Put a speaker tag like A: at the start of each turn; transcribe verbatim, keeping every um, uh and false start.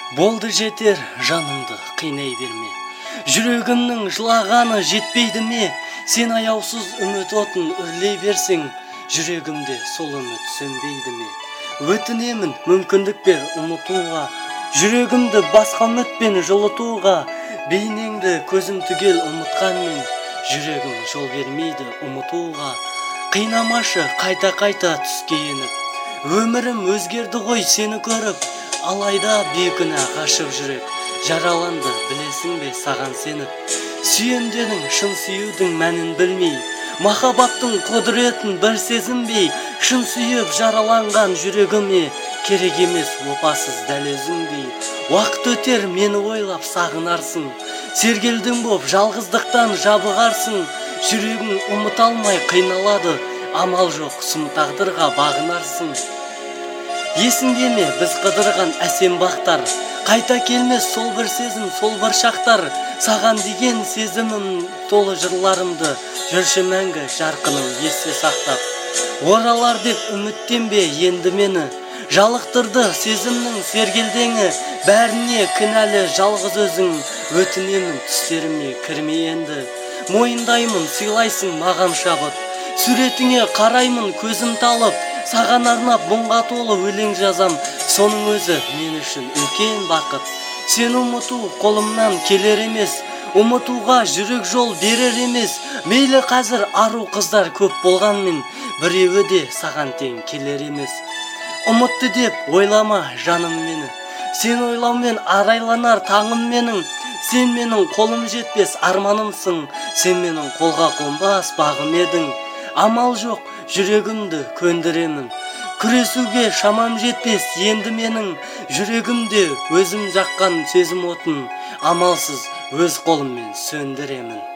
A: Болды жетер жанымды қинай берме. Жүрегімнің жылағаны жетпейді ме? Сен аяусыз үміт отын үрлей берсең, жүрегімде сол үміт сөнбейді ме? Өтінемін мүмкіндік бер ұмытуға, жүрегімді басқа үмітпен жылытуға. Бейнеңді көзім түгел ұмытқанмен, жүрегім жол бермейді ұмытуға. Қинамашы қайта-қайта түске еніп, өмірім өзгерді ғой сені көріп. Алайда бейкүнә ғашық жүрек жараланды, білесің бе саған сеніп. Сүйем дедің шын сүюдің мәнін білмей, махаббаттың құдіретін бір сезінбей. Шын сүйіп жараланған жүрегіме керек емес опасыз дәл өзіңдей. Уақыт өтер мені ойлап сағынарсың, сергелдің боп жалғыздықтан жабығарсың. Жүрегің ұмыта алмай қиналады, амал жоқ сұм тағдырға бағынарсың. Есіңде ме біз қыдырған әсем бақтар, қайта келмес сол бір сезім, сол бір шақтар. Саған деген сезімім толы жырларымды жүрші мәңгі жарқыным есте сақтап. Оралар деп үміттенбе енді мені, жалықтырды сезімнің сергелдеңі. Бәріне кінәлі жалғыз өзің, өтінемін түстеріме кірме енді. Мойындаймын сыйлайсың маған шабыт, суретіңе қараймын көзім талып. Саған арнап мұңға толы өлең жазам, соның өзі мен үшін үлкен бақыт. Сен ұмыту қолымнан келер емес, ұмытуға жүрек жол берер емес. Мейлі қазір ару қыздар көп болғанмен, біреуі де саған тең келер емес. Ұмытты деп ойлама жаным мені, сен ойлаумен арайланар таңым менің. Сен менің қолым жетпес арманымсың, сен менің қолға қонбас бағым едің. Амал жоқ жүрегімді көндіремін, күресуге шамам жетпес енді менің. Жүрегімде өзім жаққан сезім отын, амалсыз өз қолыммен сөндіремін.